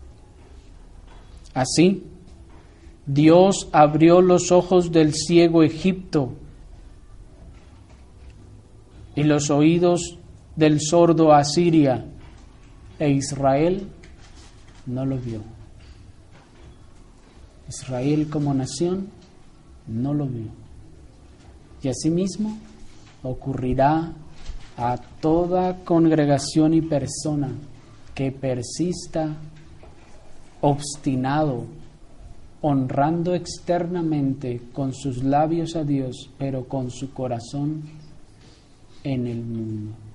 Así, Dios abrió los ojos del ciego Egipto y los oídos del sordo Asiria, e Israel no lo vio. Israel como nación no lo vio. Y asimismo ocurrirá a toda congregación y persona que persista obstinado, honrando externamente con sus labios a Dios, pero con su corazón en el mundo.